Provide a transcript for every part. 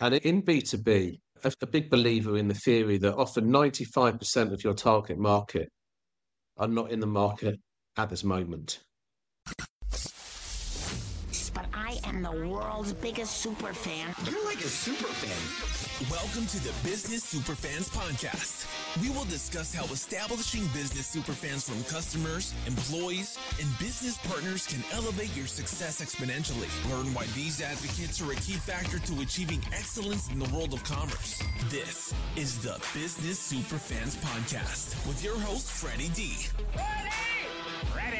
And in B2B, I'm a big believer in the theory that often 95% of your target market are not in the market at this moment. But I am the world's biggest super fan. You're like a super fan. Welcome to the Business Superfans Podcast. We will discuss how establishing business superfans from customers, employees, and business partners can elevate your success exponentially. Learn why these advocates are a key factor to achieving excellence in the world of commerce. This is the Business Superfans Podcast with your host, Freddie D. Ready.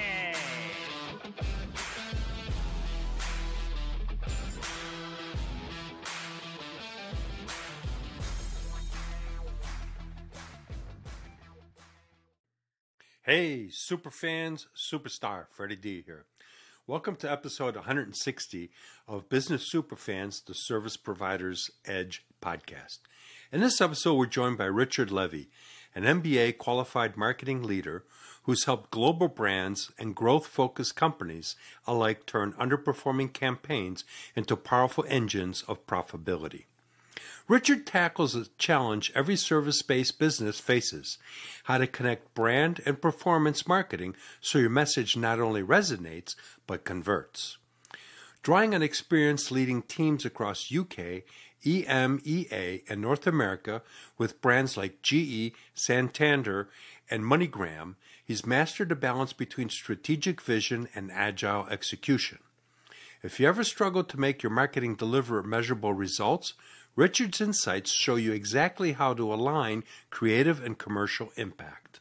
Hey, superfans, superstar, Freddie D here. Welcome to episode 160 of Business Superfans, the Service Provider's Edge podcast. In this episode, we're joined by Richard Levy, an MBA qualified marketing leader who's helped global brands and growth-focused companies alike turn underperforming campaigns into powerful engines of profitability. Richard tackles a challenge every service-based business faces: how to connect brand and performance marketing so your message not only resonates, but converts. Drawing on experience leading teams across UK, EMEA, and North America with brands like GE, Santander, and MoneyGram, he's mastered the balance between strategic vision and agile execution. If you ever struggle to make your marketing deliver measurable results, Richard's insights show you exactly how to align creative and commercial impact.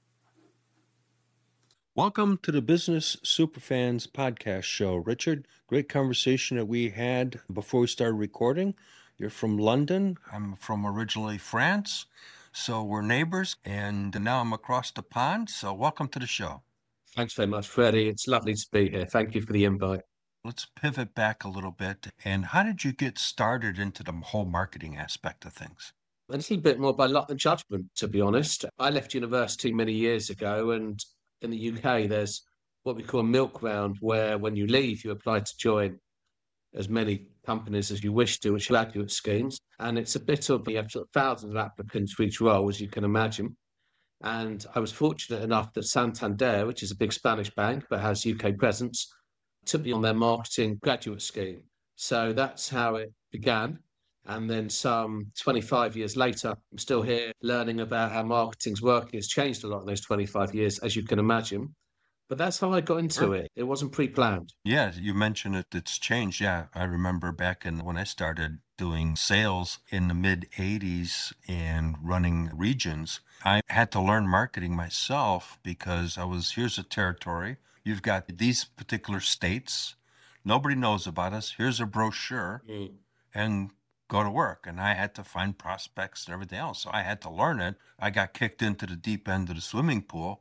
Welcome to the Business Superfans podcast show, Richard. Great conversation that we had before we started recording. You're from London. I'm from originally France, so we're neighbors, and now I'm across the pond, so welcome to the show. Thanks very much, Freddie. It's lovely to be here. Thank you for the invite. Let's pivot back a little bit. And how did you get started into the whole marketing aspect of things? A little bit more by luck than judgment, to be honest. I left university many years ago, and in the UK, there's what we call a milk round, where when you leave, you apply to join as many companies as you wish to, which are graduate schemes. And it's a bit of, you have thousands of applicants for each role, as you can imagine. And I was fortunate enough that Santander, which is a big Spanish bank but has UK presence, took me on their marketing graduate scheme. So that's how it began. And then some 25 years later, I'm still here learning about how marketing's working. It's changed a lot in those 25 years, as you can imagine. But that's how I got into it. It wasn't pre-planned. Yeah, you mentioned it. It's changed. Yeah, I remember back when I started doing sales in the mid-'80s and running regions, I had to learn marketing myself because here's a territory. You've got these particular states. Nobody knows about us. Here's a brochure and go to work. And I had to find prospects and everything else. So I had to learn it. I got kicked into the deep end of the swimming pool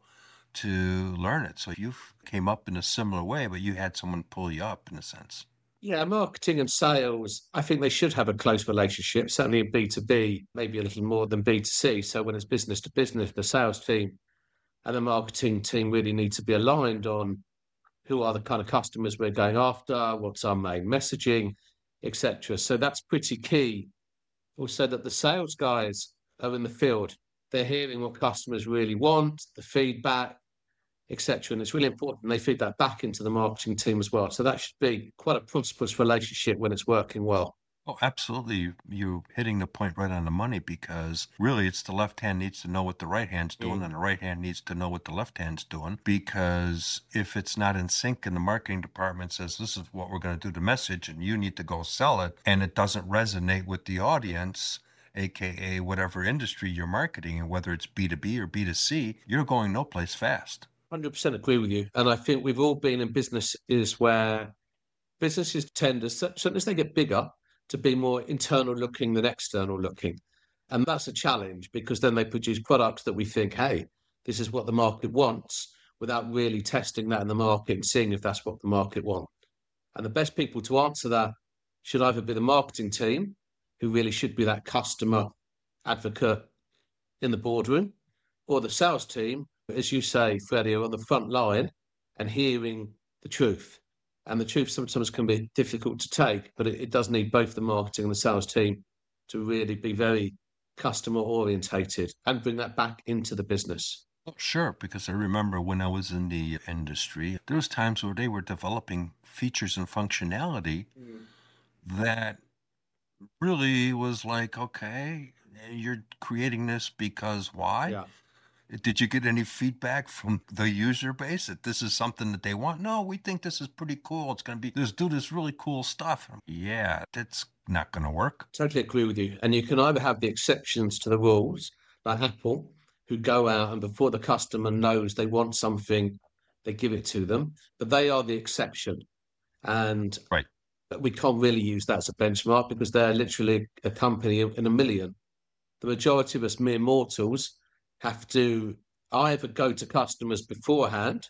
to learn it. So you came up in a similar way, but you had someone pull you up in a sense. Yeah, marketing and sales, I think they should have a close relationship, certainly in B2B, maybe a little more than B2C. So when it's business to business, the sales team and the marketing team really need to be aligned on who are the kind of customers we're going after, what's our main messaging, etc. So that's pretty key. Also that the sales guys are in the field. They're hearing what customers really want, the feedback, etc. And it's really important they feed that back into the marketing team as well. So that should be quite a prosperous relationship when it's working well. Oh, absolutely. You're hitting the point right on the money because really it's the left hand needs to know what the right hand's doing and the right hand needs to know what the left hand's doing, because if it's not in sync and the marketing department says this is what we're going to do the message and you need to go sell it and it doesn't resonate with the audience, aka whatever industry you're marketing, and whether it's B2B or B2C, you're going no place fast. 100% agree with you. And I think we've all been in businesses where businesses tend to, certainly as they get bigger, to be more internal looking than external looking. And that's a challenge because then they produce products that we think, hey, this is what the market wants, without really testing that in the market and seeing if that's what the market wants. And the best people to answer that should either be the marketing team, who really should be that customer advocate in the boardroom, or the sales team, as you say, Freddie, are on the front line and hearing the truth. And the truth sometimes can be difficult to take, but it does need both the marketing and the sales team to really be very customer orientated and bring that back into the business. Well, sure, because I remember when I was in the industry, there was times where they were developing features and functionality that really was like, okay, you're creating this because why? Yeah. Did you get any feedback from the user base that this is something that they want? No, we think this is pretty cool. It's going to be, do this really cool stuff. Yeah, that's not going to work. Totally agree with you. And you can either have the exceptions to the rules, like Apple, who go out and before the customer knows they want something, they give it to them. But they are the exception. And Right. we can't really use that as a benchmark because they're literally a company in a million. The majority of us mere mortals have to either go to customers beforehand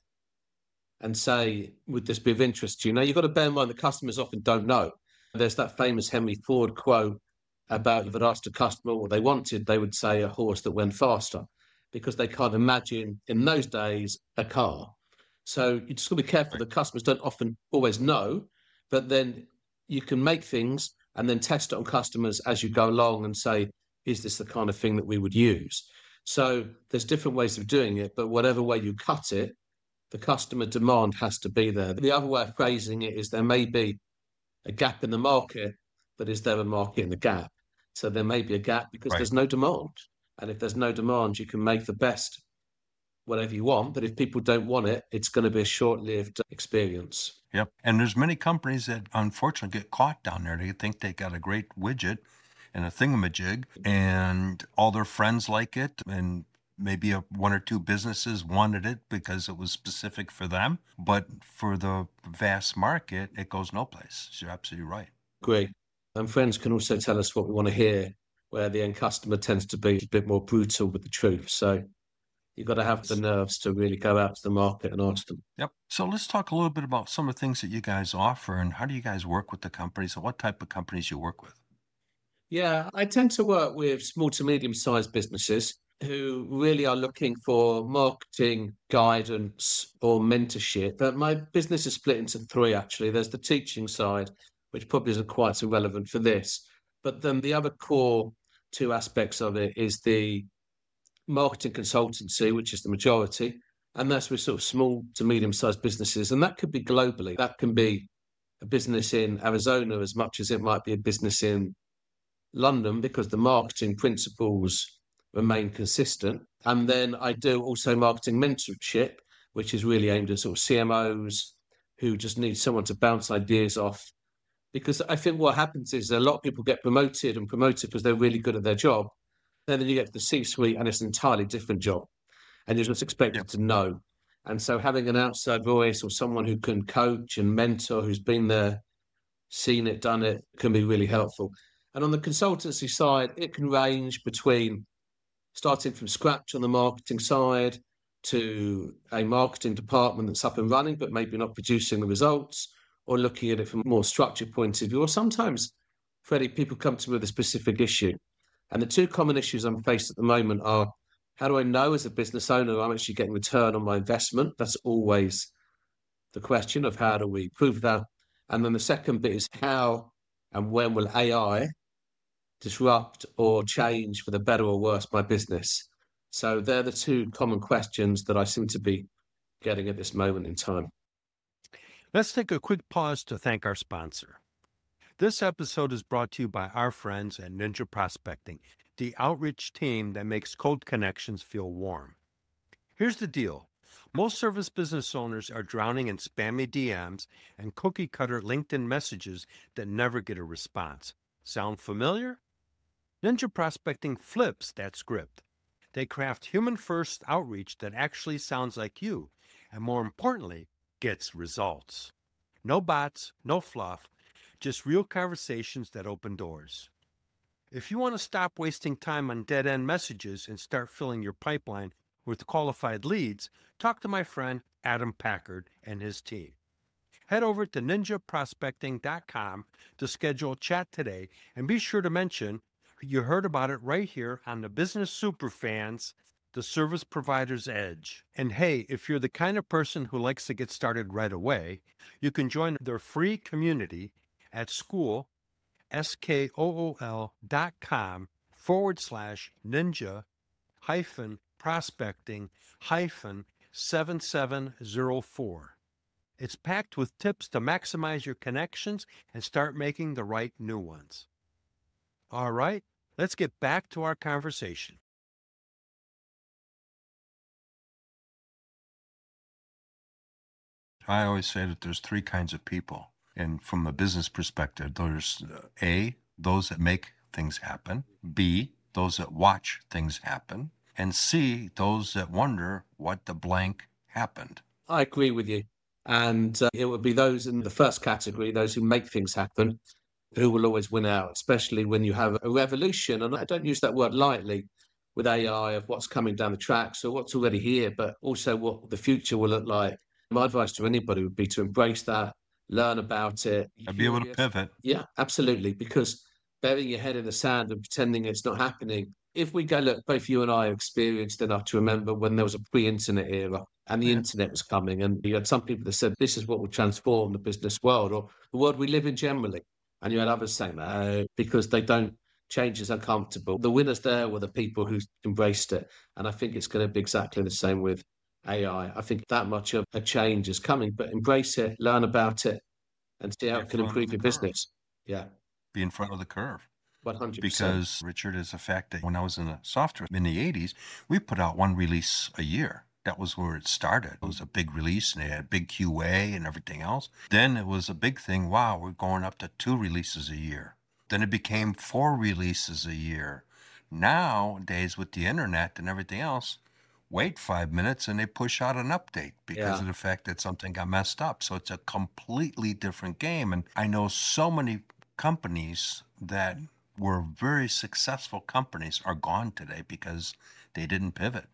and say, would this be of interest to you? Now, you've got to bear in mind the customers often don't know. There's that famous Henry Ford quote about if you'd asked a customer what they wanted, they would say a horse that went faster because they can't imagine in those days a car. So you just got to be careful. The customers don't often always know, but then you can make things and then test it on customers as you go along and say, is this the kind of thing that we would use? So there's different ways of doing it, but whatever way you cut it, the customer demand has to be there. The other way of phrasing it is there may be a gap in the market, but is there a market in the gap? So there may be a gap because Right. there's no demand. And if there's no demand, you can make the best whatever you want. But if people don't want it, it's going to be a short-lived experience. Yep. And there's many companies that unfortunately get caught down there. They think they got a great widget and a thingamajig and all their friends like it and maybe one or two businesses wanted it because it was specific for them. But for the vast market, it goes no place. So you're absolutely right. Agree. And friends can also tell us what we want to hear, where the end customer tends to be a bit more brutal with the truth. So you've got to have the nerves to really go out to the market and ask them. Yep. So let's talk a little bit about some of the things that you guys offer and how do you guys work with the companies and what type of companies you work with? Yeah, I tend to work with small to medium-sized businesses who really are looking for marketing guidance or mentorship. But my business is split into three, actually. There's the teaching side, which probably isn't quite so relevant for this. But then the other core two aspects of it is the marketing consultancy, which is the majority. And that's with sort of small to medium-sized businesses. And that could be globally. That can be a business in Arizona as much as it might be a business in London because the marketing principles remain consistent. And then I do also marketing mentorship, which is really aimed at sort of CMOs who just need someone to bounce ideas off. Because I think what happens is a lot of people get promoted because they're really good at their job. And then you get to the C-suite and it's an entirely different job. And you're just expected to know. And so having an outside voice or someone who can coach and mentor, who's been there, seen it, done it, can be really helpful. And on the consultancy side, it can range between starting from scratch on the marketing side to a marketing department that's up and running, but maybe not producing the results, or looking at it from a more structured point of view. Or sometimes, Freddie, people come to me with a specific issue. And the two common issues I'm faced at the moment are, how do I know as a business owner I'm actually getting return on my investment? That's always the question of how do we prove that? And then the second bit is how and when will AI disrupt or change for the better or worse my business? So they're the two common questions that I seem to be getting at this moment in time. Let's take a quick pause to thank our sponsor. This episode is brought to you by our friends at Ninja Prospecting, the outreach team that makes cold connections feel warm. Here's the deal. Most service business owners are drowning in spammy DMs and cookie-cutter LinkedIn messages that never get a response. Sound familiar? Ninja Prospecting flips that script. They craft human-first outreach that actually sounds like you, and more importantly, gets results. No bots, no fluff, just real conversations that open doors. If you want to stop wasting time on dead-end messages and start filling your pipeline with qualified leads, talk to my friend Adam Packard and his team. Head over to ninjaprospecting.com to schedule a chat today and be sure to mention you heard about it right here on the Business Superfans, the Service Provider's Edge. And hey, if you're the kind of person who likes to get started right away, you can join their free community at school skool.ninja-prospecting-7704. It's packed with tips to maximize your connections and start making the right new ones. All right, let's get back to our conversation. I always say that there's three kinds of people. And from a business perspective, there's A, those that make things happen, B, those that watch things happen, and C, those that wonder what the blank happened. I agree with you. And it would be those in the first category, those who make things happen, who will always win out, especially when you have a revolution. And I don't use that word lightly with AI of what's coming down the tracks or what's already here, but also what the future will look like. My advice to anybody would be to embrace that, learn about it. And be able to pivot. Yeah, absolutely. Because burying your head in the sand and pretending it's not happening. If we go, look, both you and I are experienced enough to remember when there was a pre-internet era and the internet was coming, and you had some people that said, this is what will transform the business world or the world we live in generally. And you had others saying, no, because they don't, change is uncomfortable. The winners there were the people who embraced it. And I think it's going to be exactly the same with AI. I think that much of a change is coming, but embrace it, learn about it, and see how it can improve your business. Yeah. Be in front of the curve. 100%. Because, Richard, is the fact that when I was in the software in the 80s, we put out one release a year. That was where it started. It was a big release, and it had big QA and everything else. Then it was a big thing. Wow, we're going up to 2 releases a year. Then it became 4 releases a year. Nowadays, with the internet and everything else, wait 5 minutes and they push out an update because of the fact that something got messed up. So it's a completely different game. And I know so many companies that were very successful companies are gone today because they didn't pivot.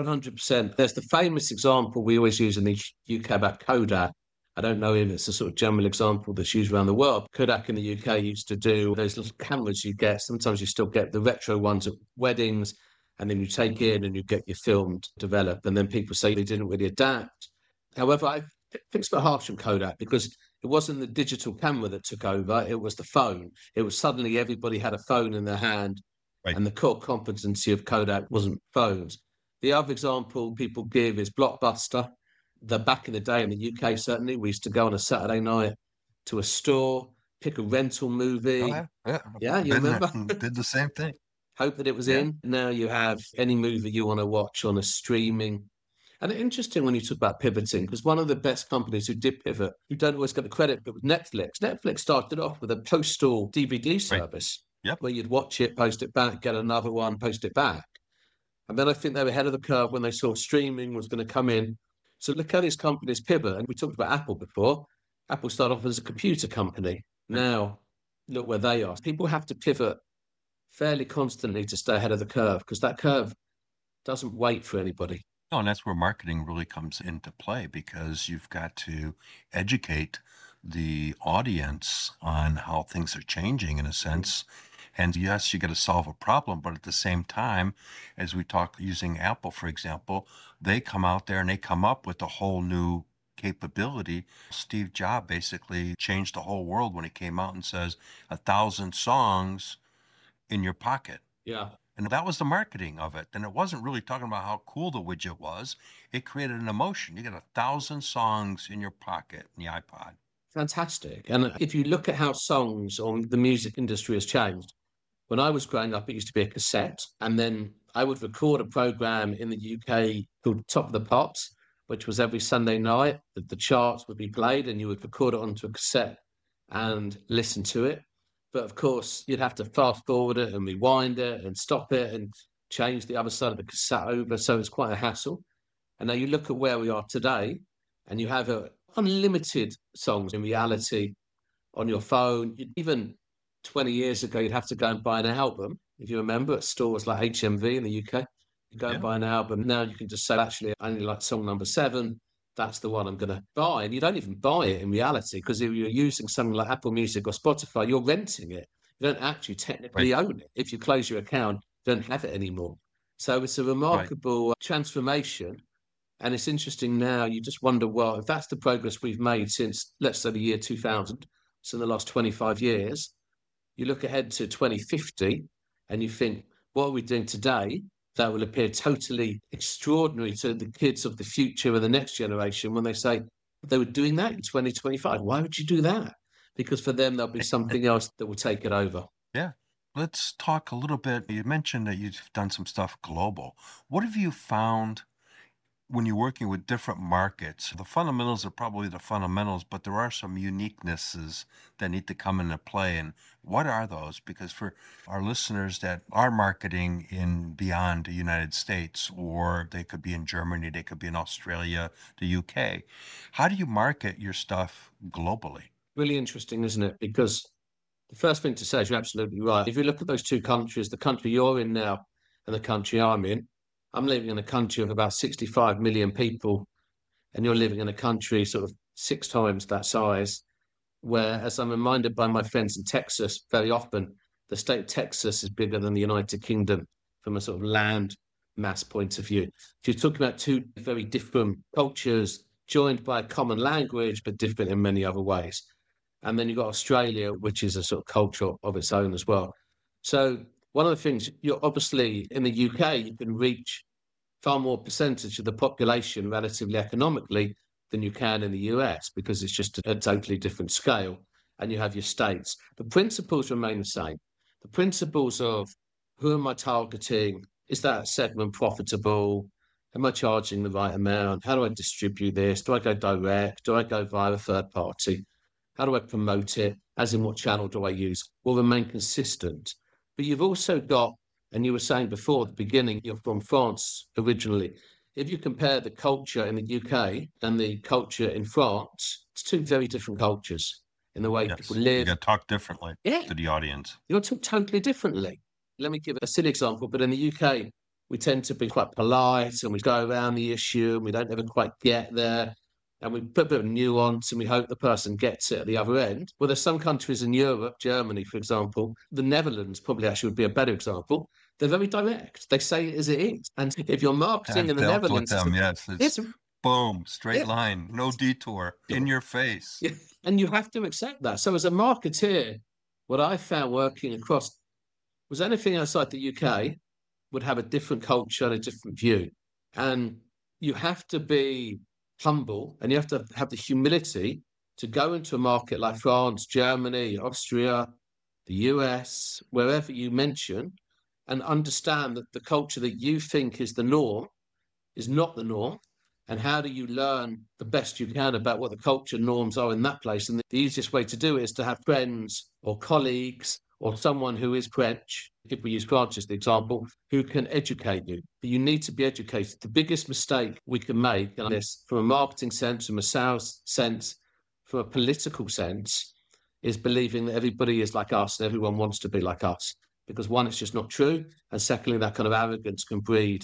100%. There's the famous example we always use in the UK about Kodak. I don't know if it's a sort of general example that's used around the world. Kodak in the UK used to do those little cameras you get. Sometimes you still get the retro ones at weddings, and then you take in and you get your film developed. And then people say they didn't really adapt. However, I think it's a bit harsh on Kodak because it wasn't the digital camera that took over. It was the phone. It was suddenly everybody had a phone in their hand. Right. And the core competency of Kodak wasn't phones. The other example people give is Blockbuster. Back in the day in the UK, certainly, we used to go on a Saturday night to a store, pick a rental movie. Oh, yeah, you remember? Did the same thing. Hope that it was in. Now you have any movie you want to watch on a streaming. And it's interesting when you talk about pivoting, because one of the best companies who did pivot, who don't always get the credit, but with Netflix. Netflix started off with a postal DVD service where you'd watch it, post it back, get another one, post it back. And then I think they were ahead of the curve when they saw streaming was going to come in. So look how these companies pivot. And we talked about Apple before. Apple started off as a computer company. Now, look where they are. People have to pivot fairly constantly to stay ahead of the curve because that curve doesn't wait for anybody. No, and that's where marketing really comes into play because you've got to educate the audience on how things are changing in a sense. And yes, you got to solve a problem, but at the same time, as we talk using Apple, for example, they come out there and they come up with a whole new capability. Steve Jobs basically changed the whole world when he came out and says 1,000 songs in your pocket. Yeah. And that was the marketing of it. And it wasn't really talking about how cool the widget was. It created an emotion. You got 1,000 songs in your pocket in the iPod. Fantastic. And if you look at how songs or the music industry has changed, when I was growing up, it used to be a cassette. And then I would record a program in the UK called Top of the Pops, which was every Sunday night that the charts would be played and you would record it onto a cassette and listen to it. But of course, you'd have to fast forward it and rewind it and stop it and change the other side of the cassette over. So it's quite a hassle. And now you look at where we are today and you have unlimited songs in reality on your phone. Even 20 years ago, you'd have to go and buy an album. If you remember, at stores like HMV in the UK, you go and buy an album. Now you can just say, actually, I only like song number 7. That's the one I'm going to buy. And you don't even buy it in reality because if you're using something like Apple Music or Spotify, you're renting it. You don't actually technically own it. If you close your account, you don't have it anymore. So it's a remarkable transformation. And it's interesting now, you just wonder, well, if that's the progress we've made since, let's say, the year 2000, so in the last 25 years, You look ahead to 2050 and you think, what are we doing today that will appear totally extraordinary to the kids of the future and the next generation when they say they were doing that in 2025? Why would you do that? Because for them, there'll be something else that will take it over. Yeah. Let's talk a little bit. You mentioned that you've done some stuff global. What have you found when you're working with different markets? The fundamentals are probably the fundamentals, but there are some uniquenesses that need to come into play. And what are those? Because for our listeners that are marketing in beyond the United States, or they could be in Germany, they could be in Australia, the UK, how do you market your stuff globally? Really interesting, isn't it? Because the first thing to say is you're absolutely right. If you look at those two countries, the country you're in now and the country I'm in, I'm living in a country of about 65 million people, and you're living in a country sort of 6 times that size, where, as I'm reminded by my friends in Texas very often, the state of Texas is bigger than the United Kingdom from a sort of land mass point of view. So you're talking about two very different cultures joined by a common language, but different in many other ways. And then you've got Australia, which is a sort of culture of its own as well. So one of the things, you're obviously in the UK, you can reach far more percentage of the population relatively economically than you can in the US, because it's just a totally different scale. And you have your states. The principles remain the same. The principles of who am I targeting? Is that segment profitable? Am I charging the right amount? How do I distribute this? Do I go direct? Do I go via a third party? How do I promote it? As in, what channel do I use? Will remain consistent. But you've also got, and you were saying before at the beginning, you're from France originally. If you compare the culture in the UK and the culture in France, it's two very different cultures in the way people live. You got to talk differently to the audience. You'll talk totally differently. Let me give a silly example, but in the UK, we tend to be quite polite and we go around the issue and we don't ever quite get there. And we put a bit of nuance and we hope the person gets it at the other end. Well, there's some countries in Europe, Germany, for example, the Netherlands probably actually would be a better example. They're very direct. They say it as it is. And if you're marketing in the Netherlands... With them, yes. It's boom, straight line, no detour, in your face. Yeah. And you have to accept that. So as a marketeer, what I found working across was anything outside the UK would have a different culture and a different view. And you have to be humble and you have to have the humility to go into a market like France, Germany, Austria, the US, wherever you mention, and understand that the culture that you think is the norm is not the norm. And how do you learn the best you can about what the culture norms are in that place? And the easiest way to do it is to have friends or colleagues or someone who is French, if we use France as the example, who can educate you. But you need to be educated. The biggest mistake we can make, and this from a marketing sense, from a sales sense, from a political sense, is believing that everybody is like us and everyone wants to be like us. Because one, it's just not true. And secondly, that kind of arrogance can breed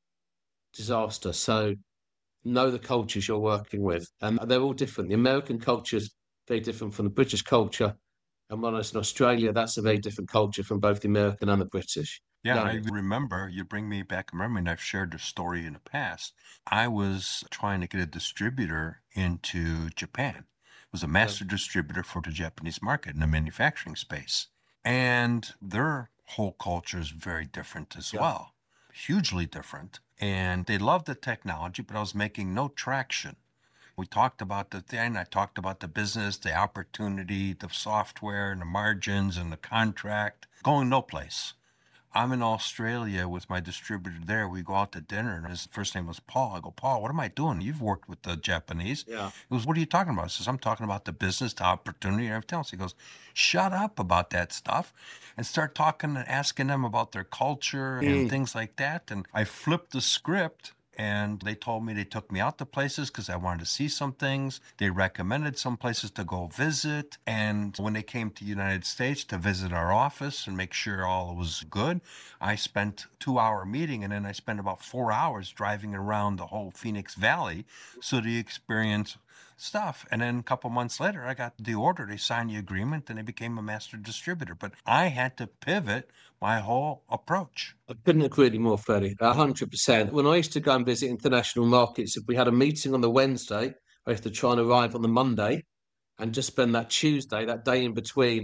disaster. So know the cultures you're working with. And they're all different. The American culture is very different from the British culture. And when I was in Australia, that's a very different culture from both the American and the British. Yeah, I remember, you bring me back a memory, and I've shared the story in the past. I was trying to get a distributor into Japan. It was a master distributor for the Japanese market in the manufacturing space. And their whole culture is very different as well, hugely different. And they loved the technology, but I was making no traction. We talked about the thing, I talked about the business, the opportunity, the software, and the margins, and the contract, going no place. I'm in Australia with my distributor there. We go out to dinner, and his first name was Paul. I go, Paul, what am I doing? You've worked with the Japanese. Yeah. He goes, what are you talking about? I says, I'm talking about the business, the opportunity, and everything else. He goes, shut up about that stuff and start talking and asking them about their culture and things like that. And I flipped the script. And they told me, they took me out to places because I wanted to see some things. They recommended some places to go visit. And when they came to the United States to visit our office and make sure all was good, I spent a 2-hour meeting, and then I spent about 4 hours driving around the whole Phoenix Valley so they experience stuff. And then a couple months later, I got the order. They signed the agreement and they became a master distributor. But I had to pivot my whole approach. I couldn't agree with you more, Freddie. 100%. When I used to go and visit international markets, if we had a meeting on the Wednesday, I used to try and arrive on the Monday and just spend that Tuesday, that day in between,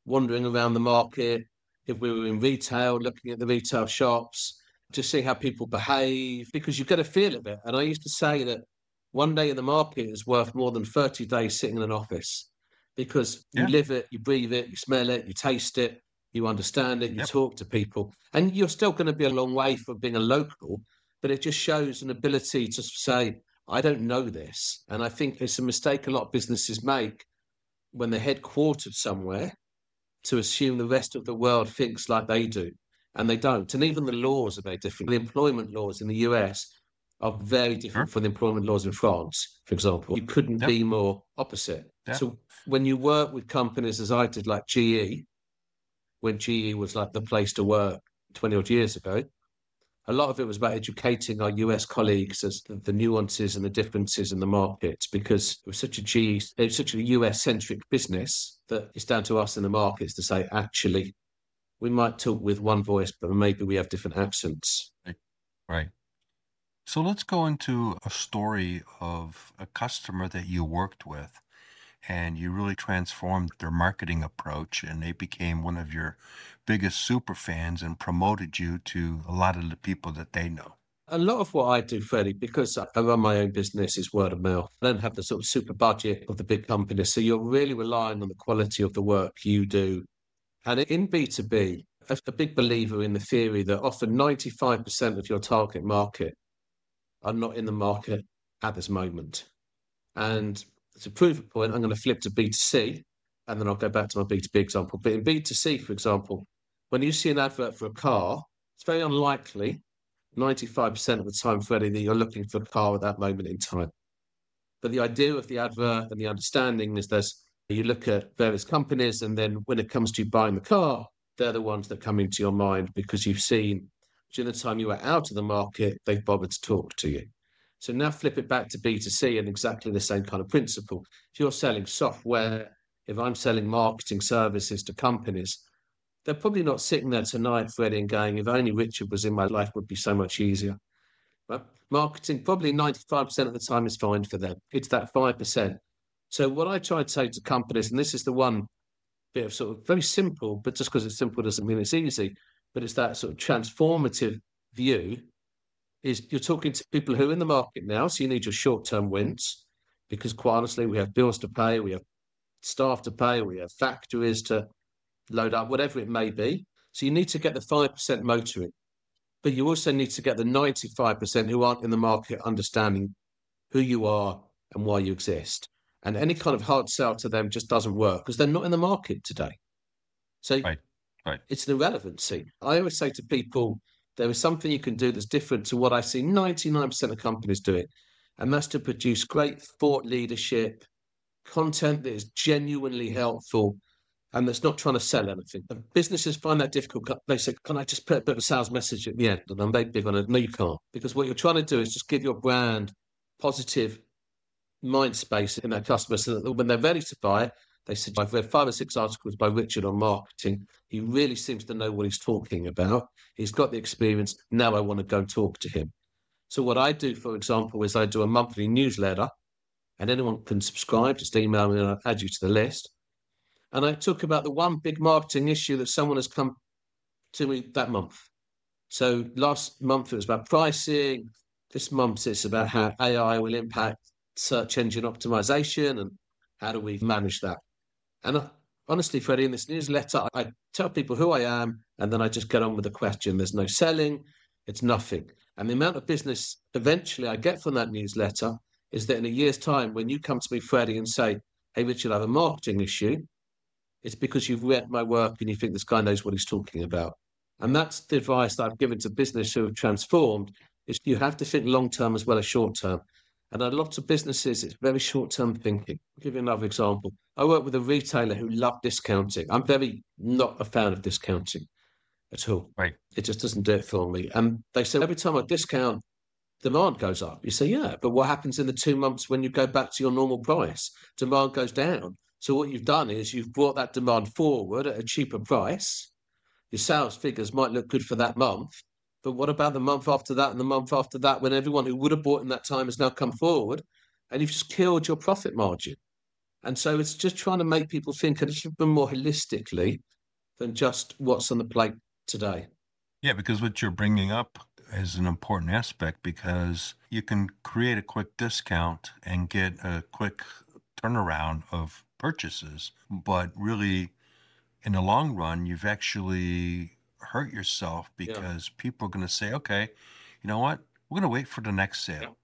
wandering around the market, if we were in retail, looking at the retail shops, to see how people behave, because you get a feel of it. And I used to say that one day in the market is worth more than 30 days sitting in an office, because you live it, you breathe it, you smell it, you taste it, you understand it, you talk to people. And you're still going to be a long way from being a local, but it just shows an ability to say, I don't know this. And I think it's a mistake a lot of businesses make when they're headquartered somewhere, to assume the rest of the world thinks like they do. And they don't. And even the laws are very different. The employment laws in the US are very different from the employment laws in France, for example. You couldn't be more opposite. So when you work with companies, as I did, like GE, when GE was like the place to work 20 odd years ago, a lot of it was about educating our US colleagues as the nuances and the differences in the markets, because it was such a US centric business that it's down to us in the markets to say, actually, we might talk with one voice, but maybe we have different accents. Right. So let's go into a story of a customer that you worked with and you really transformed their marketing approach, and they became one of your biggest super fans and promoted you to a lot of the people that they know. A lot of what I do, Freddie, because I run my own business, is word of mouth. I don't have the sort of super budget of the big companies. So you're really relying on the quality of the work you do. And in B2B, I'm a big believer in the theory that often 95% of your target market are not in the market at this moment. And to prove a point, I'm going to flip to B2C, and then I'll go back to my B2B example. But in B2C, for example, when you see an advert for a car, it's very unlikely, 95% of the time, Freddie, that you're looking for a car at that moment in time. But the idea of the advert and the understanding is you look at various companies, and then when it comes to you buying the car, they're the ones that come into your mind because you've seen during the time you were out of the market, they've bothered to talk to you. So now flip it back to B2C and exactly the same kind of principle. If you're selling software, if I'm selling marketing services to companies, they're probably not sitting there tonight, Freddie, and going, if only Richard was in my life, would be so much easier. But marketing, probably 95% of the time is fine for them. It's that 5%. So what I try to say to companies, and this is the one bit of sort of very simple, but just because it's simple doesn't mean it's easy, but it's that sort of transformative view, is you're talking to people who are in the market now, so you need your short-term wins, because quite honestly, we have bills to pay, we have staff to pay, we have factories to load up, whatever it may be. So you need to get the 5% motoring, but you also need to get the 95% who aren't in the market understanding who you are and why you exist. And any kind of hard sell to them just doesn't work because they're not in the market today. So it's an irrelevancy. I always say to people, there is something you can do that's different to what I see 99% of companies doing, and that's to produce great thought leadership, content that is genuinely helpful, and that's not trying to sell anything. And businesses find that difficult. They say, can I just put a bit of a sales message at the end? And I'm very big on it. No, you can't. Because what you're trying to do is just give your brand positive mind space in that customer so that when they're ready to buy, they said, I've read 5 or 6 articles by Richard on marketing. He really seems to know what he's talking about. He's got the experience. Now I want to go and talk to him. So what I do, for example, is I do a monthly newsletter, and anyone can subscribe. Just email me and I'll add you to the list. And I talk about the one big marketing issue that someone has come to me that month. So last month it was about pricing. This month it's about how AI will impact search engine optimization and how do we manage that. And honestly, Freddie, in this newsletter, I tell people who I am, and then I just get on with the question. There's no selling. It's nothing. And the amount of business eventually I get from that newsletter is that in a year's time, when you come to me, Freddie, and say, hey, Richard, I have a marketing issue, it's because you've read my work and you think this guy knows what he's talking about. And that's the advice that I've given to business who have transformed, is you have to think long-term as well as short-term. And a lot of businesses, it's very short-term thinking. I'll give you another example. I work with a retailer who loved discounting. I'm very not a fan of discounting at all. Right. It just doesn't do it for me. And they say, every time I discount, demand goes up. You say, yeah, but what happens in the 2 months when you go back to your normal price? Demand goes down. So what you've done is you've brought that demand forward at a cheaper price. Your sales figures might look good for that month. But what about the month after that and the month after that, when everyone who would have bought in that time has now come forward, and you've just killed your profit margin? And so it's just trying to make people think a little bit more holistically than just what's on the plate today. Yeah, because what you're bringing up is an important aspect, because you can create a quick discount and get a quick turnaround of purchases, but really in the long run, you've actually hurt yourself, because people are going to say, okay, you know what? We're going to wait for the next sale. Yeah.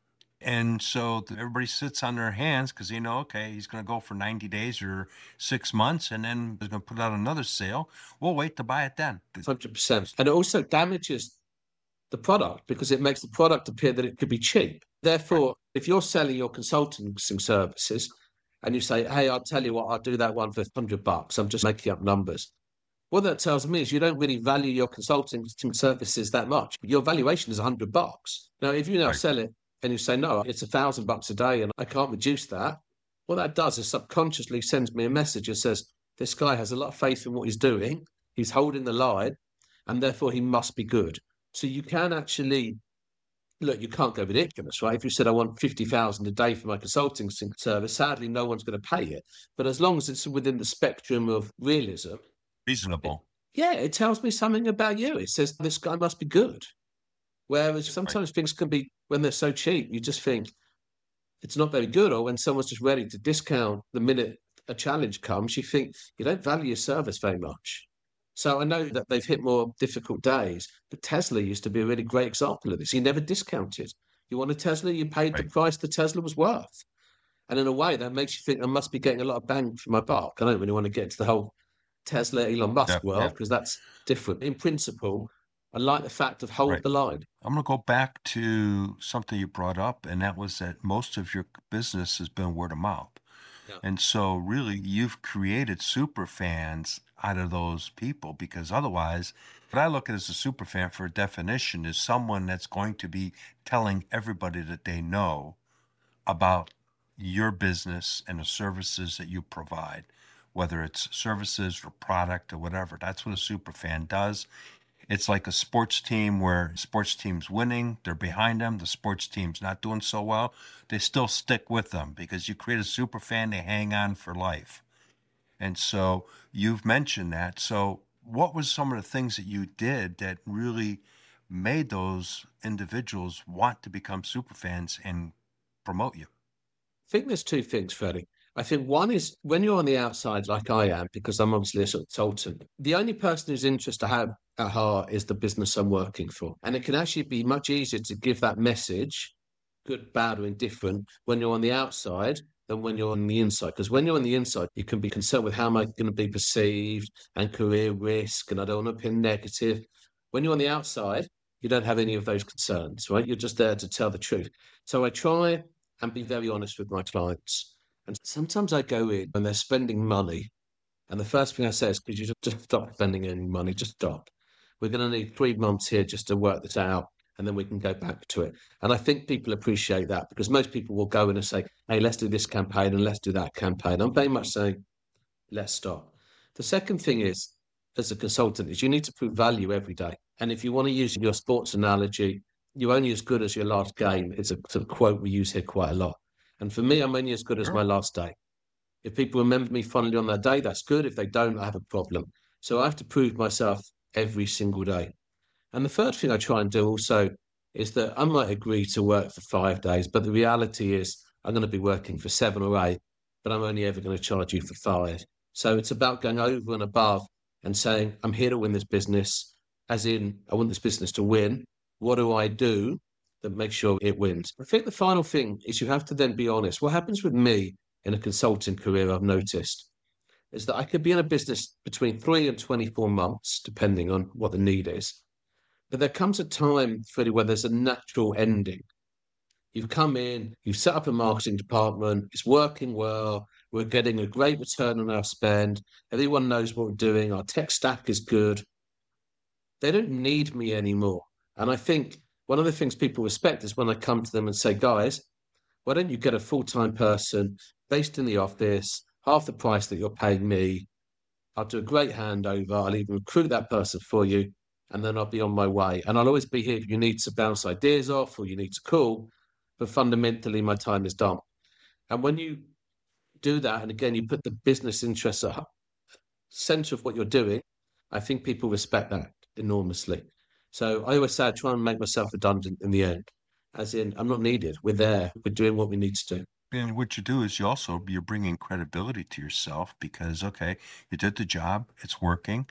And so everybody sits on their hands because okay, he's going to go for 90 days or 6 months, and then he's going to put out another sale. We'll wait to buy it then. 100%. And it also damages the product because it makes the product appear that it could be cheap. Therefore, if you're selling your consulting services and you say, hey, I'll tell you what, I'll do that one for $100. I'm just making up numbers. What that tells me is you don't really value your consulting services that much. Your valuation is $100. Now, if you now sell it and you say, no, it's $1,000 a day and I can't reduce that, what that does is subconsciously sends me a message that says, this guy has a lot of faith in what he's doing. He's holding the line, and therefore he must be good. So you can actually, look, you can't go ridiculous, right? If you said, I want $50,000 a day for my consulting service, sadly, no one's going to pay it. But as long as it's within the spectrum of realism. Reasonable. It tells me something about you. It says, this guy must be good. Whereas sometimes things can be, when they're so cheap, you just think it's not very good. Or when someone's just ready to discount the minute a challenge comes, you think you don't value your service very much. So I know that they've hit more difficult days, but Tesla used to be a really great example of this. He never discounted. You want a Tesla, you paid the price the Tesla was worth. And in a way, that makes you think I must be getting a lot of bang for my buck. I don't really want to get into the whole Tesla, Elon Musk world, because that's different. In principle, I like the fact of hold the line. I'm going to go back to something you brought up, and that was that most of your business has been word of mouth. Yeah. And so really you've created super fans out of those people, because otherwise, what I look at as a super fan for a definition is someone that's going to be telling everybody that they know about your business and the services that you provide, whether it's services or product or whatever. That's what a super fan does. It's like a sports team where sports team's winning, they're behind them. The sports team's not doing so well. They still stick with them, because you create a super fan, they hang on for life. And so you've mentioned that. So what was some of the things that you did that really made those individuals want to become super fans and promote you? I think there's two things, Freddie. I think one is when you're on the outside, like I am, because I'm obviously a consultant, the only person whose interest I have at heart is the business I'm working for. And it can actually be much easier to give that message, good, bad, or indifferent, when you're on the outside than when you're on the inside. Because when you're on the inside, you can be concerned with how am I going to be perceived and career risk, and I don't want to appear negative. When you're on the outside, you don't have any of those concerns, right? You're just there to tell the truth. So I try and be very honest with my clients. And sometimes I go in when they're spending money, and the first thing I say is, could you just stop spending any money? Just stop. We're going to need 3 months here just to work this out, and then we can go back to it. And I think people appreciate that, because most people will go in and say, hey, let's do this campaign and let's do that campaign. I'm very much saying, let's stop. The second thing is, as a consultant, is you need to prove value every day. And if you want to use your sports analogy, you're only as good as your last game. It's a sort of quote we use here quite a lot. And for me, I'm only as good as my last day. If people remember me fondly on that day, that's good. If they don't, I have a problem. So I have to prove myself every single day. And the third thing I try and do also is that I might agree to work for 5 days, but the reality is I'm going to be working for 7 or 8, but I'm only ever going to charge you for 5. So it's about going over and above and saying, I'm here to win this business, as in, I want this business to win. What do I do that makes sure it wins? I think the final thing is you have to then be honest. What happens with me in a consulting career, I've noticed, is that I could be in a business between 3 and 24 months, depending on what the need is. But there comes a time, Freddie, where there's a natural ending. You've come in, you've set up a marketing department, it's working well, we're getting a great return on our spend, everyone knows what we're doing, our tech stack is good. They don't need me anymore. And I think one of the things people respect is when I come to them and say, guys, why don't you get a full-time person based in the office, half the price that you're paying me? I'll do a great handover. I'll even recruit that person for you, and then I'll be on my way. And I'll always be here if you need to bounce ideas off or you need to call. But fundamentally, my time is done. And when you do that, and again, you put the business interests at center of what you're doing, I think people respect that enormously. So I always say I try and make myself redundant in the end, as in I'm not needed. We're there. We're doing what we need to do. And what you do is you're bringing credibility to yourself because, okay, you did the job, it's working,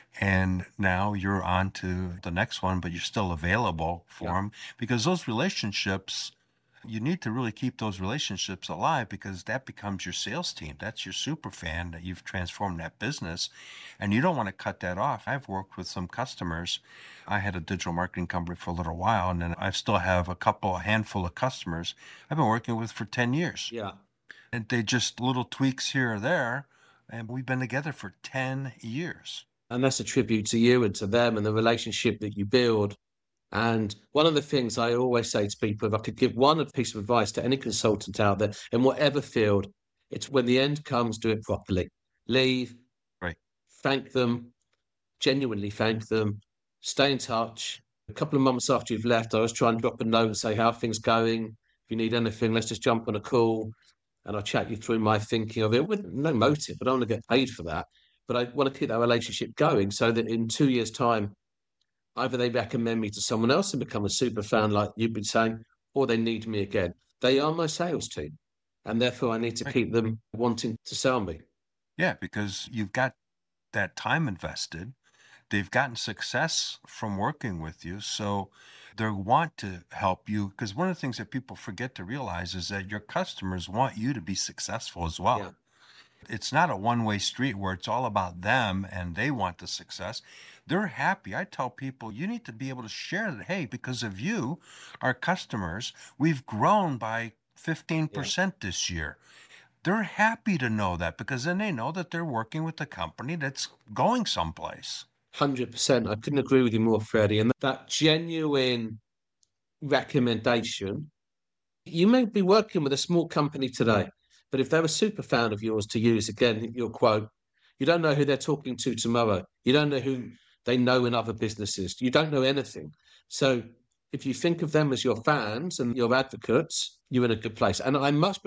and now you're on to the next one, but you're still available for them because those relationships, you need to really keep those relationships alive because that becomes your sales team. That's your super fan that you've transformed that business, and you don't want to cut that off. I've worked with some customers. I had a digital marketing company for a little while, and then I still have a handful of customers I've been working with for 10 years. Yeah. And they just little tweaks here or there, and we've been together for 10 years. And that's a tribute to you and to them and the relationship that you build. And one of the things I always say to people, if I could give one piece of advice to any consultant out there in whatever field, it's when the end comes, do it properly. Leave, Right. thank them, genuinely thank them, stay in touch. A couple of months after you've left, I always try and drop a note and say, how are things going? If you need anything, let's just jump on a call and I'll chat you through my thinking of it with no motive. I don't want to get paid for that, but I want to keep that relationship going so that in 2 years' time, either they recommend me to someone else and become a super fan like you've been saying, or they need me again. They are my sales team, and therefore I need to keep them wanting to sell me. Yeah, because you've got that time invested. They've gotten success from working with you, so they want to help you. Because one of the things that people forget to realize is that your customers want you to be successful as well. Yeah. It's not a one-way street where it's all about them and they want the success. They're happy. I tell people you need to be able to share that, hey, because of you, our customers, we've grown by 15% this year. They're happy to know that because then they know that they're working with a company that's going someplace. 100%. I couldn't agree with you more, Freddie. And that genuine recommendation, you may be working with a small company today, but if they're a super fan of yours, to use again your quote, you don't know who they're talking to tomorrow. You don't know who they know in other businesses. You don't know anything. So if you think of them as your fans and your advocates, you're in a good place. And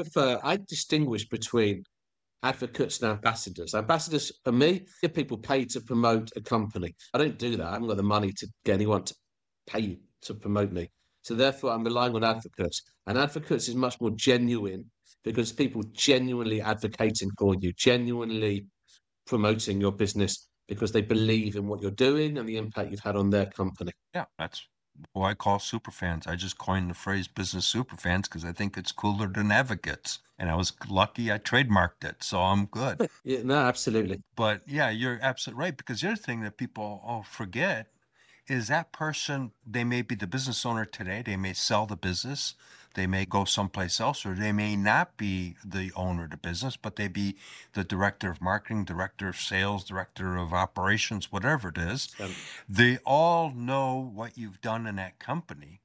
I distinguish between advocates and ambassadors. Ambassadors, for me, are people paid to promote a company. I don't do that. I haven't got the money to get anyone to pay to promote me. So therefore, I'm relying on advocates. And advocates is much more genuine because people genuinely advocating for you, genuinely promoting your business because they believe in what you're doing and the impact you've had on their company. Yeah, that's what I call superfans. I just coined the phrase business superfans because I think it's cooler than advocates. And I was lucky I trademarked it, so I'm good. Yeah, no, absolutely. But yeah, you're absolutely right. Because the other thing that people forget is that person, they may be the business owner today, they may sell the business, they may go someplace else, or they may not be the owner of the business, but they be the director of marketing, director of sales, director of operations, whatever it is. They all know what you've done in that company,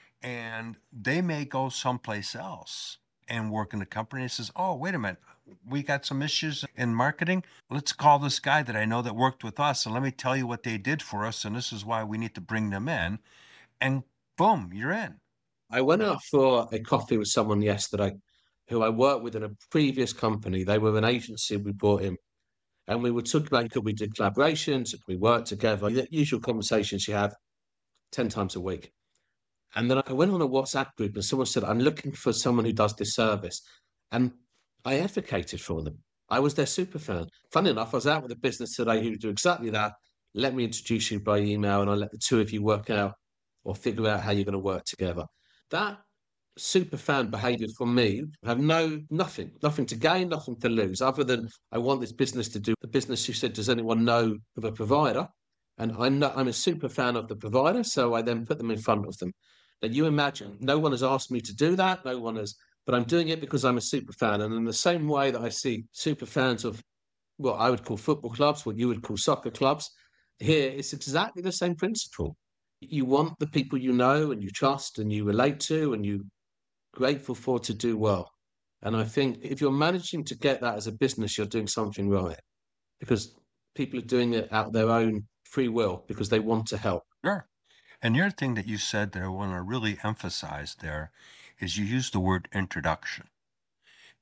and they may go someplace else and work in a company that says, oh, wait a minute, we got some issues in marketing. Let's call this guy that I know that worked with us, and let me tell you what they did for us, and this is why we need to bring them in. And boom, you're in. I went out for a coffee with someone yesterday who I worked with in a previous company. They were an agency we brought in. And we were talking about, could we do collaborations? Could we work together? The usual conversations you have 10 times a week. And then I went on a WhatsApp group and someone said, I'm looking for someone who does this service. And I advocated for them. I was their super fan. Funny enough, I was out with a business today who do exactly that. Let me introduce you by email and I'll let the two of you work out or figure out how you're going to work together. That super fan behavior from me have nothing to gain, nothing to lose, other than I want this business to do the business. Who said, does anyone know of a provider? And I'm a super fan of the provider, so I then put them in front of them. Now you imagine, no one has asked me to do that, no one has, but I'm doing it because I'm a super fan. And in the same way that I see super fans of what I would call football clubs, what you would call soccer clubs, here it's exactly the same principle. You want the people you know and you trust and you relate to and you're grateful for to do well. And I think if you're managing to get that as a business, you're doing something right because people are doing it out of their own free will because they want to help. Sure. And the other thing that you said that I want to really emphasize there is you used the word introduction.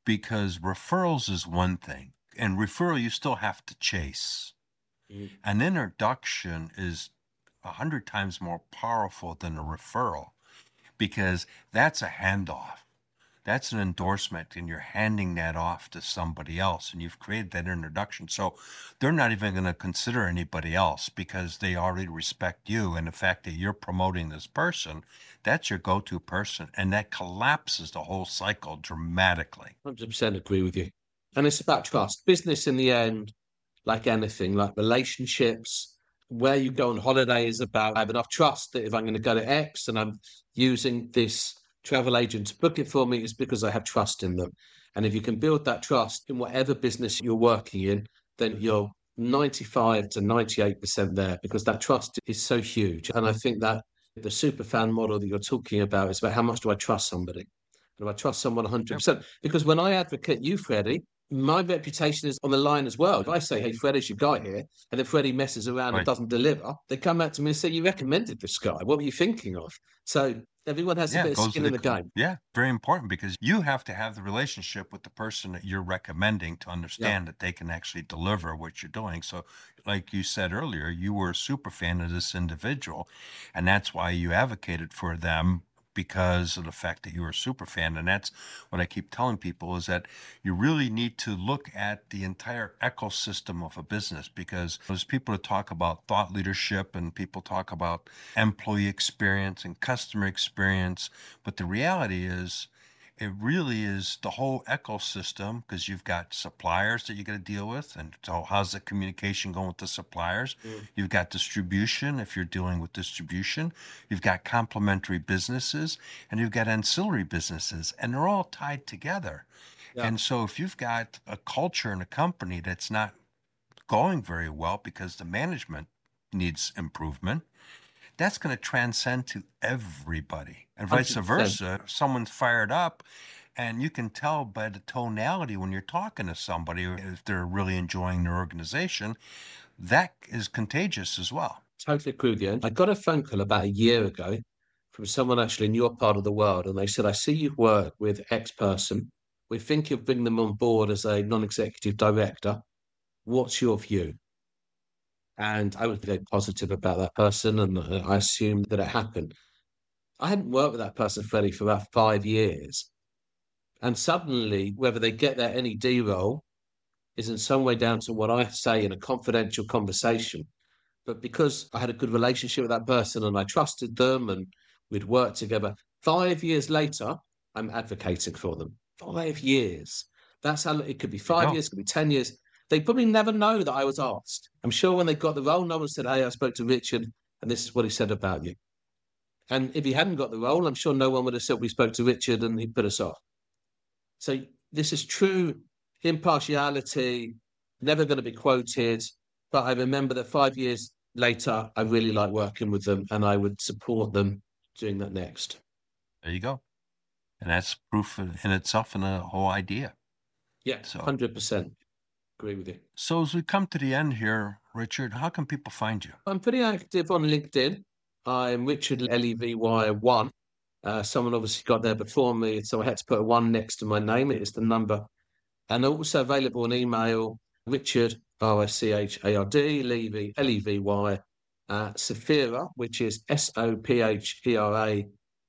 because referrals is one thing, and referral you still have to chase. An introduction is 100 times more powerful than a referral because that's a handoff. That's an endorsement, and you're handing that off to somebody else, and you've created that introduction. So they're not even going to consider anybody else because they already respect you. And the fact that you're promoting this person, that's your go-to person, and that collapses the whole cycle dramatically. 100% agree with you. And it's about trust. Business in the end, like anything, like relationships, where you go on holiday is about, I have enough trust that if I'm going to go to X and I'm using this travel agent to book it for me, it's because I have trust in them. And if you can build that trust in whatever business you're working in, then you're 95 to 98% there because that trust is so huge. And I think that the superfan model that you're talking about is about how much do I trust somebody? Do I trust someone 100%? Because when I advocate you, Freddie, my reputation is on the line as well. If I say, hey, Freddie's your guy here, and then Freddie messes around and doesn't deliver, they come back to me and say, you recommended this guy. What were you thinking of? So everyone has a bit of skin in the game. Yeah, very important because you have to have the relationship with the person that you're recommending to understand that they can actually deliver what you're doing. So like you said earlier, you were a super fan of this individual, and that's why you advocated for them because of the fact that you were a super fan. And that's what I keep telling people is that you really need to look at the entire ecosystem of a business because there's people that talk about thought leadership and people talk about employee experience and customer experience. But the reality is it really is the whole ecosystem because you've got suppliers that you got to deal with. And so how's the communication going with the suppliers? You've got distribution if you're dealing with distribution. You've got complementary businesses and you've got ancillary businesses and they're all tied together. And so if you've got a culture in a company that's not going very well because the management needs improvement, that's going to transcend to everybody. And vice 100%. versa. If someone's fired up, and you can tell by the tonality when you're talking to somebody, if they're really enjoying their organization, that is contagious as well. Totally agree with you. I got a phone call about a year ago from someone actually in your part of the world, and they said, I see you work with X person. We think you'll bring them on board as a non-executive director. What's your view? And I was very positive about that person, and I assumed that it happened. I hadn't worked with that person, Freddie, for about 5 years. And suddenly, whether they get their NED role is in some way down to what I say in a confidential conversation. But because I had a good relationship with that person and I trusted them and we'd worked together, 5 years later, I'm advocating for them. 5 years. That's how it could be 5 years, it could be 10 years. They probably never know that I was asked. I'm sure when they got the role, no one said, hey, I spoke to Richard and this is what he said about you. And if he hadn't got the role, I'm sure no one would have said we spoke to Richard and he put us off. So this is true impartiality, never going to be quoted. But I remember that 5 years later, I really like working with them and I would support them doing that next. There you go. And that's proof in itself in the whole idea. Yeah, so 100%. Agree with you. So as we come to the end here, Richard, how can people find you? I'm pretty active on LinkedIn. I'm Richard Levy1. Someone obviously got there before me, so I had to put a 1 next to my name. It is the number. And also available on email, Richard, R-I-C-H-A-R-D, Levy, L-E-V-Y, Sophera, which is S-O-P-H-E-R-A,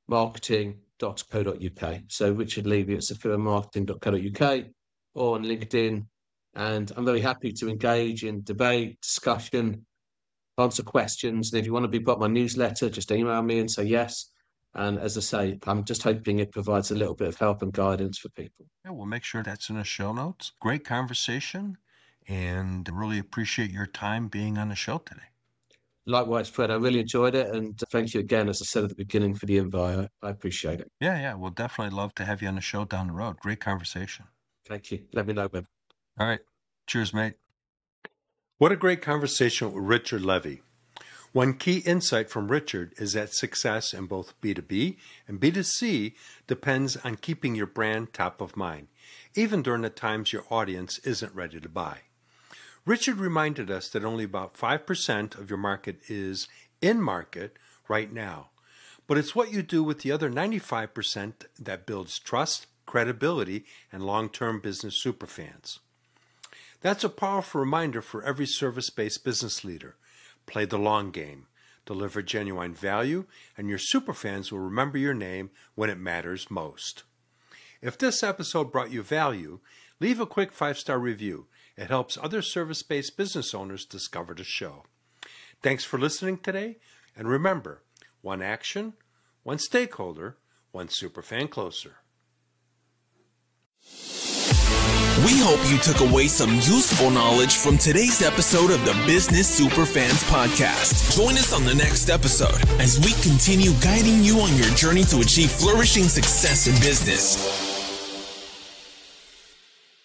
marketing.co.uk. So Richard Levy at sopheramarketing.co.uk or on LinkedIn. And I'm very happy to engage in debate, discussion, answer questions. And if you want to be part of my newsletter, just email me and say yes. And as I say, I'm just hoping it provides a little bit of help and guidance for people. Yeah, we'll make sure that's in the show notes. Great conversation, and really appreciate your time being on the show today. Likewise, Fred, I really enjoyed it. And thank you again, as I said at the beginning, for the invite. I appreciate it. Yeah, we'll definitely love to have you on the show down the road. Great conversation. Thank you. Let me know when. All right. Cheers, mate. What a great conversation with Richard Levy. One key insight from Richard is that success in both B2B and B2C depends on keeping your brand top of mind, even during the times your audience isn't ready to buy. Richard reminded us that only about 5% of your market is in market right now, but it's what you do with the other 95% that builds trust, credibility, and long-term business superfans. That's a powerful reminder for every service-based business leader. Play the long game, deliver genuine value, and your superfans will remember your name when it matters most. If this episode brought you value, leave a quick 5-star review. It helps other service-based business owners discover the show. Thanks for listening today, and remember, one action, one stakeholder, one superfan closer. We hope you took away some useful knowledge from today's episode of the Business Superfans Podcast. Join us on the next episode as we continue guiding you on your journey to achieve flourishing success in business.